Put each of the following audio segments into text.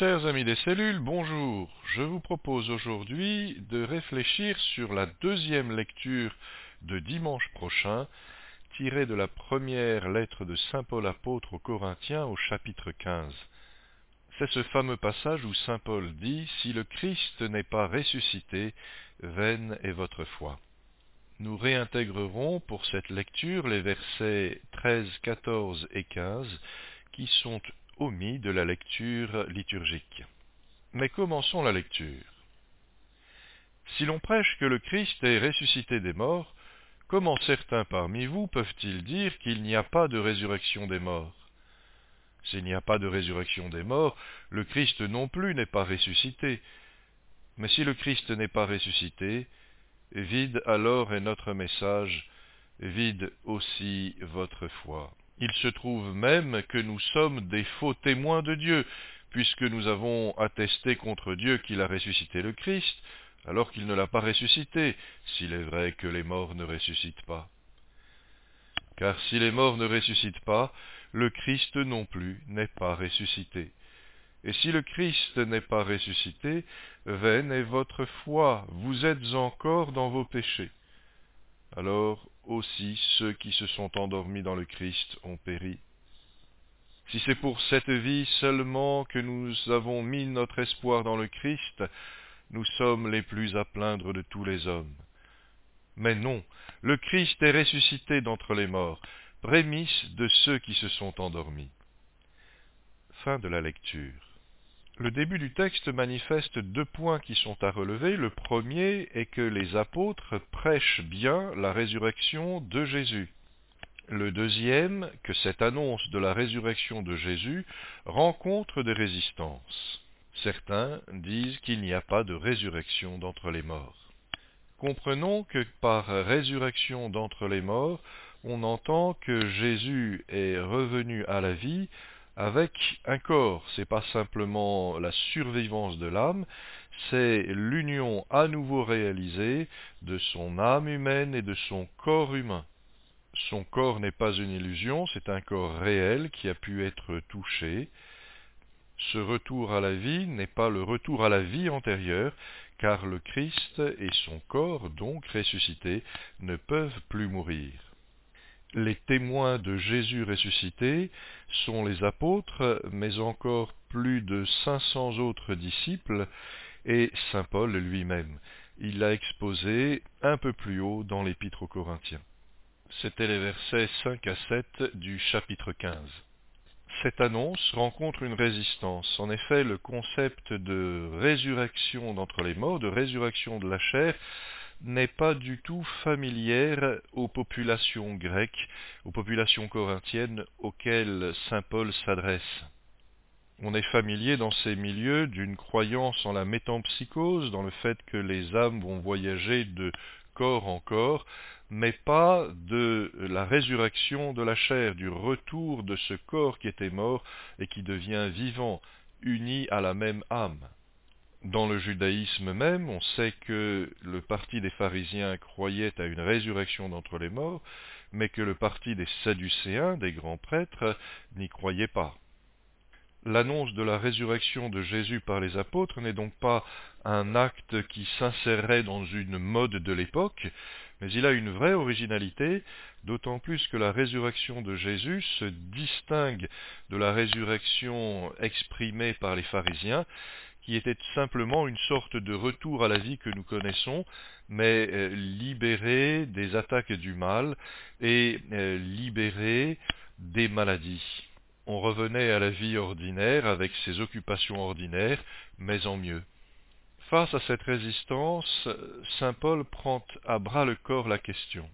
Chers amis des cellules, bonjour. Je vous propose aujourd'hui de réfléchir sur la deuxième lecture de dimanche prochain, tirée de la première lettre de saint Paul apôtre aux Corinthiens au chapitre 15. C'est ce fameux passage où saint Paul dit « Si le Christ n'est pas ressuscité, vaine est votre foi ». Nous réintégrerons pour cette lecture les versets 13, 14 et 15 qui sont omis de la lecture liturgique. Mais commençons la lecture. Si l'on prêche que le Christ est ressuscité des morts, comment certains parmi vous peuvent-ils dire qu'il n'y a pas de résurrection des morts? S'il n'y a pas de résurrection des morts, le Christ non plus n'est pas ressuscité. Mais si le Christ n'est pas ressuscité, vide alors est notre message, vide aussi votre foi. Il se trouve même que nous sommes des faux témoins de Dieu, puisque nous avons attesté contre Dieu qu'il a ressuscité le Christ, alors qu'il ne l'a pas ressuscité, s'il est vrai que les morts ne ressuscitent pas. Car si les morts ne ressuscitent pas, le Christ non plus n'est pas ressuscité. Et si le Christ n'est pas ressuscité, vaine est votre foi, vous êtes encore dans vos péchés. Alors aussi ceux qui se sont endormis dans le Christ ont péri. Si c'est pour cette vie seulement que nous avons mis notre espoir dans le Christ, nous sommes les plus à plaindre de tous les hommes. Mais non, le Christ est ressuscité d'entre les morts, prémisse de ceux qui se sont endormis. Fin de la lecture. Le début du texte manifeste deux points qui sont à relever. Le premier est que les apôtres prêchent bien la résurrection de Jésus. Le deuxième, que cette annonce de la résurrection de Jésus rencontre des résistances. Certains disent qu'il n'y a pas de résurrection d'entre les morts. Comprenons que par résurrection d'entre les morts, on entend que Jésus est revenu à la vie avec un corps. C'est pas simplement la survivance de l'âme, c'est l'union à nouveau réalisée de son âme humaine et de son corps humain. Son corps n'est pas une illusion, c'est un corps réel qui a pu être touché. Ce retour à la vie n'est pas le retour à la vie antérieure, car le Christ et son corps, donc ressuscité, ne peuvent plus mourir. Les témoins de Jésus ressuscité sont les apôtres, mais encore plus de 500 autres disciples, et saint Paul lui-même. Il l'a exposé un peu plus haut dans l'Épître aux Corinthiens. C'étaient les versets 5 à 7 du chapitre 15. Cette annonce rencontre une résistance. En effet, le concept de résurrection d'entre les morts, de résurrection de la chair, n'est pas du tout familière aux populations grecques, aux populations corinthiennes auxquelles saint Paul s'adresse. On est familier dans ces milieux d'une croyance en la métempsychose, dans le fait que les âmes vont voyager de corps en corps, mais pas de la résurrection de la chair, du retour de ce corps qui était mort et qui devient vivant, uni à la même âme. Dans le judaïsme même, on sait que le parti des pharisiens croyait à une résurrection d'entre les morts, mais que le parti des sadducéens, des grands prêtres, n'y croyait pas. L'annonce de la résurrection de Jésus par les apôtres n'est donc pas un acte qui s'insérerait dans une mode de l'époque, mais il a une vraie originalité, d'autant plus que la résurrection de Jésus se distingue de la résurrection exprimée par les pharisiens, qui était simplement une sorte de retour à la vie que nous connaissons, mais libéré des attaques du mal et libéré des maladies. On revenait à la vie ordinaire avec ses occupations ordinaires, mais en mieux. Face à cette résistance, saint Paul prend à bras-le-corps la question.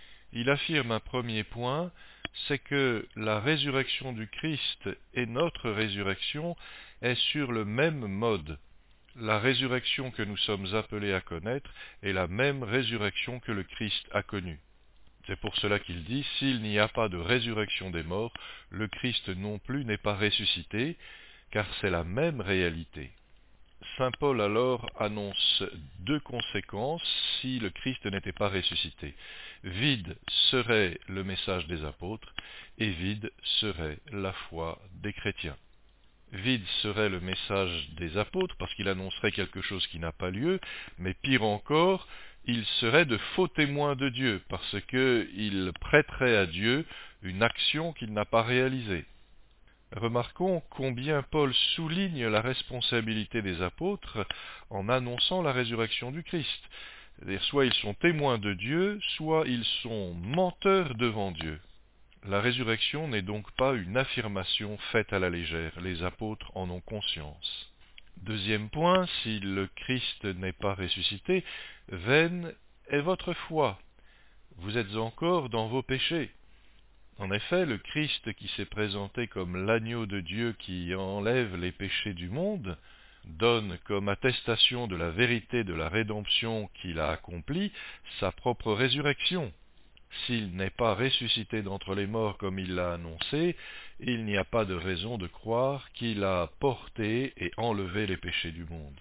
Il affirme un premier point, c'est que la résurrection du Christ et notre résurrection est sur le même mode. La résurrection que nous sommes appelés à connaître est la même résurrection que le Christ a connue. C'est pour cela qu'il dit, s'il n'y a pas de résurrection des morts, le Christ non plus n'est pas ressuscité, car c'est la même réalité. Saint Paul alors annonce deux conséquences si le Christ n'était pas ressuscité. Vide serait le message des apôtres, et vide serait la foi des chrétiens. Vide serait le message des apôtres, parce qu'il annoncerait quelque chose qui n'a pas lieu, mais pire encore, il serait de faux témoins de Dieu, parce qu'il prêterait à Dieu une action qu'il n'a pas réalisée. Remarquons combien Paul souligne la responsabilité des apôtres en annonçant la résurrection du Christ. C'est-à-dire, soit ils sont témoins de Dieu, soit ils sont menteurs devant Dieu. La résurrection n'est donc pas une affirmation faite à la légère, les apôtres en ont conscience. Deuxième point, si le Christ n'est pas ressuscité, vaine est votre foi. Vous êtes encore dans vos péchés. En effet, le Christ qui s'est présenté comme l'agneau de Dieu qui enlève les péchés du monde, donne comme attestation de la vérité de la rédemption qu'il a accomplie sa propre résurrection. S'il n'est pas ressuscité d'entre les morts comme il l'a annoncé, il n'y a pas de raison de croire qu'il a porté et enlevé les péchés du monde.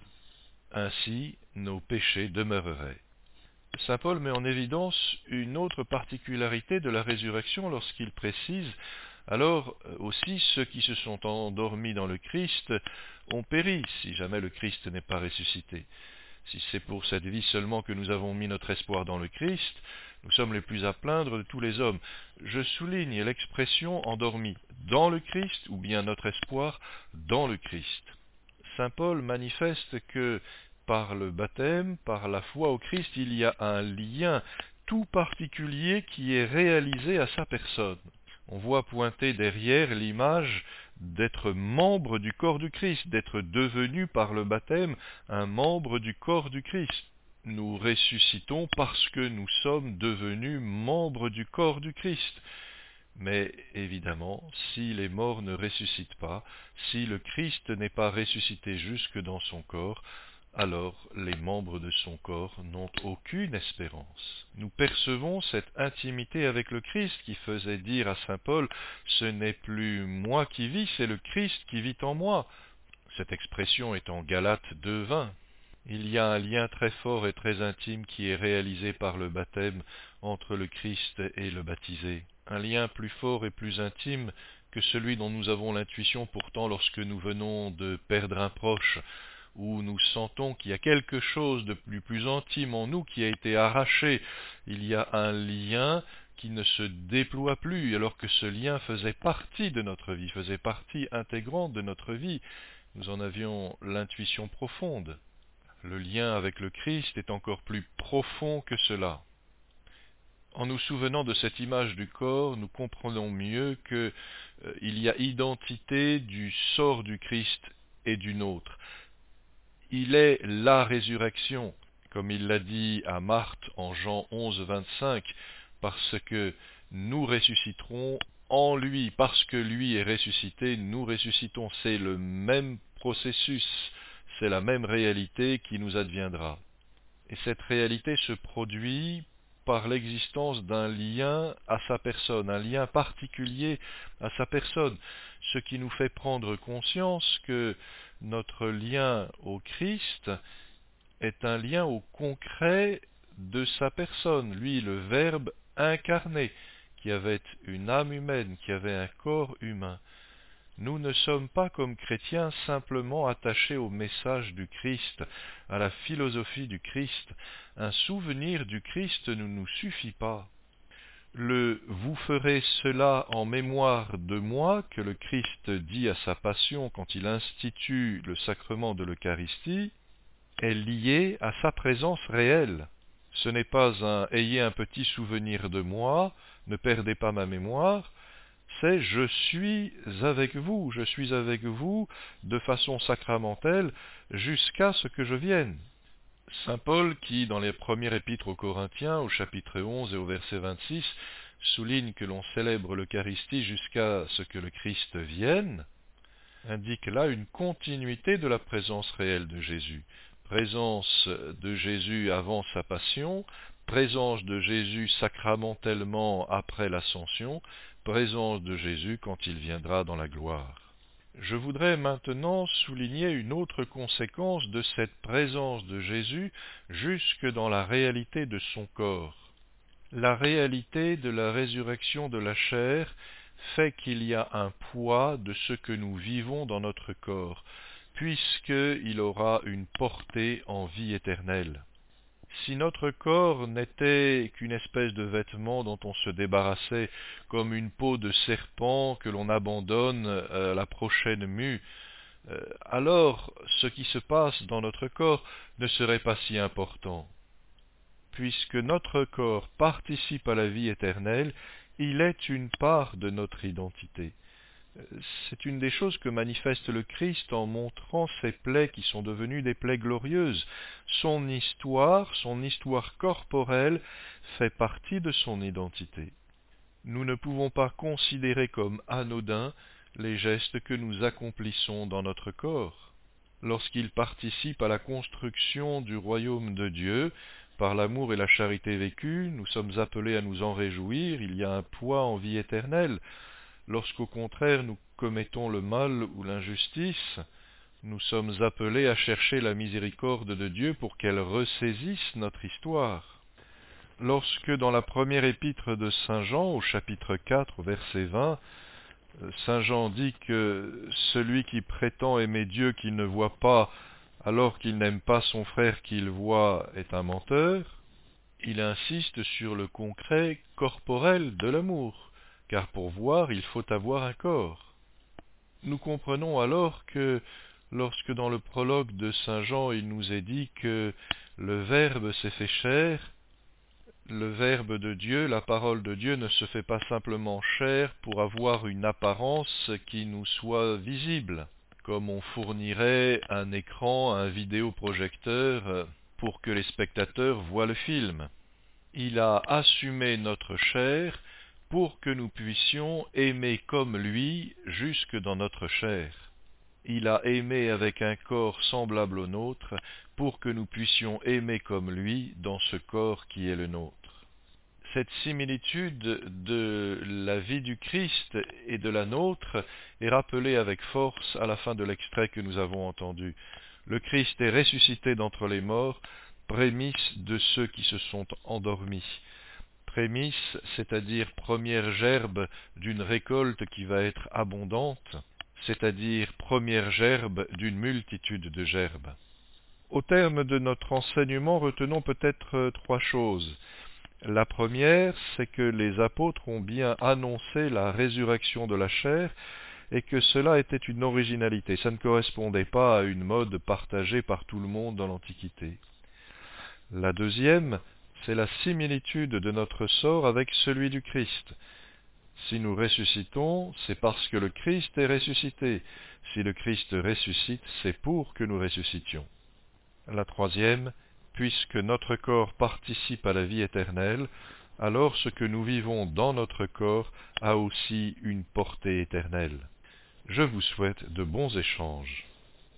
Ainsi, nos péchés demeureraient. Saint Paul met en évidence une autre particularité de la résurrection lorsqu'il précise « Alors aussi ceux qui se sont endormis dans le Christ ont péri, si jamais le Christ n'est pas ressuscité. Si c'est pour cette vie seulement que nous avons mis notre espoir dans le Christ, nous sommes les plus à plaindre de tous les hommes. » Je souligne l'expression « endormi dans le Christ » ou bien notre espoir dans le Christ. Saint Paul manifeste que par le baptême, par la foi au Christ, il y a un lien tout particulier qui est réalisé à sa personne. On voit pointer derrière l'image d'être membre du corps du Christ, d'être devenu par le baptême un membre du corps du Christ. Nous ressuscitons parce que nous sommes devenus membres du corps du Christ. Mais évidemment, si les morts ne ressuscitent pas, si le Christ n'est pas ressuscité jusque dans son corps, alors les membres de son corps n'ont aucune espérance. Nous percevons cette intimité avec le Christ qui faisait dire à saint Paul « Ce n'est plus moi qui vis, c'est le Christ qui vit en moi ». Cette expression est en Galates 2:20. Il y a un lien très fort et très intime qui est réalisé par le baptême entre le Christ et le baptisé. Un lien plus fort et plus intime que celui dont nous avons l'intuition pourtant lorsque nous venons de perdre un proche, où nous sentons qu'il y a quelque chose de plus intime en nous qui a été arraché. Il y a un lien qui ne se déploie plus, alors que ce lien faisait partie de notre vie, faisait partie intégrante de notre vie. Nous en avions l'intuition profonde. Le lien avec le Christ est encore plus profond que cela. En nous souvenant de cette image du corps, nous comprenons mieux qu'il y a identité du sort du Christ et du nôtre. Il est la résurrection, comme il l'a dit à Marthe en Jean 11:25, parce que nous ressusciterons en lui, parce que lui est ressuscité, nous ressuscitons. C'est le même processus, c'est la même réalité qui nous adviendra. Et cette réalité se produit par l'existence d'un lien à sa personne, un lien particulier à sa personne, ce qui nous fait prendre conscience que notre lien au Christ est un lien au concret de sa personne, lui le Verbe incarné, qui avait une âme humaine, qui avait un corps humain. Nous ne sommes pas comme chrétiens simplement attachés au message du Christ, à la philosophie du Christ. Un souvenir du Christ ne nous suffit pas. Le « vous ferez cela en mémoire de moi » que le Christ dit à sa passion quand il institue le sacrement de l'Eucharistie est lié à sa présence réelle. Ce n'est pas un « ayez un petit souvenir de moi, ne perdez pas ma mémoire », c'est « je suis avec vous de façon sacramentelle jusqu'à ce que je vienne ». Saint Paul, qui dans les premières épîtres aux Corinthiens, au chapitre 11 et au verset 26, souligne que l'on célèbre l'Eucharistie jusqu'à ce que le Christ vienne, indique là une continuité de la présence réelle de Jésus. Présence de Jésus avant sa passion, présence de Jésus sacramentellement après l'ascension, présence de Jésus quand il viendra dans la gloire. Je voudrais maintenant souligner une autre conséquence de cette présence de Jésus jusque dans la réalité de son corps. La réalité de la résurrection de la chair fait qu'il y a un poids de ce que nous vivons dans notre corps, puisqu'il aura une portée en vie éternelle. Si notre corps n'était qu'une espèce de vêtement dont on se débarrassait, comme une peau de serpent que l'on abandonne à la prochaine mue, alors ce qui se passe dans notre corps ne serait pas si important. Puisque notre corps participe à la vie éternelle, il est une part de notre identité. C'est une des choses que manifeste le Christ en montrant ses plaies qui sont devenues des plaies glorieuses. Son histoire corporelle, fait partie de son identité. Nous ne pouvons pas considérer comme anodins les gestes que nous accomplissons dans notre corps. Lorsqu'ils participent à la construction du royaume de Dieu, par l'amour et la charité vécue, nous sommes appelés à nous en réjouir, il y a un poids en vie éternelle. Lorsqu'au contraire nous commettons le mal ou l'injustice, nous sommes appelés à chercher la miséricorde de Dieu pour qu'elle ressaisisse notre histoire. Lorsque dans la première épître de Saint Jean, au chapitre 4, verset 20, Saint Jean dit que celui qui prétend aimer Dieu qu'il ne voit pas, alors qu'il n'aime pas son frère qu'il voit, est un menteur, il insiste sur le concret corporel de l'amour, car pour voir, il faut avoir un corps. Nous comprenons alors que, lorsque dans le prologue de Saint Jean, il nous est dit que le Verbe s'est fait chair, le Verbe de Dieu, la parole de Dieu ne se fait pas simplement chair pour avoir une apparence qui nous soit visible, comme on fournirait un écran, un vidéoprojecteur pour que les spectateurs voient le film. Il a assumé notre chair pour que nous puissions aimer comme lui jusque dans notre chair. Il a aimé avec un corps semblable au nôtre pour que nous puissions aimer comme lui dans ce corps qui est le nôtre. Cette similitude de la vie du Christ et de la nôtre est rappelée avec force à la fin de l'extrait que nous avons entendu. Le Christ est ressuscité d'entre les morts, prémisse de ceux qui se sont endormis. Prémisse, c'est-à-dire première gerbe d'une récolte qui va être abondante, c'est-à-dire première gerbe d'une multitude de gerbes. Au terme de notre enseignement, retenons peut-être trois choses. La première, c'est que les apôtres ont bien annoncé la résurrection de la chair et que cela était une originalité. Ça ne correspondait pas à une mode partagée par tout le monde dans l'Antiquité. La deuxième, c'est la similitude de notre sort avec celui du Christ. Si nous ressuscitons, c'est parce que le Christ est ressuscité. Si le Christ ressuscite, c'est pour que nous ressuscitions. La troisième, puisque notre corps participe à la vie éternelle, alors ce que nous vivons dans notre corps a aussi une portée éternelle. Je vous souhaite de bons échanges.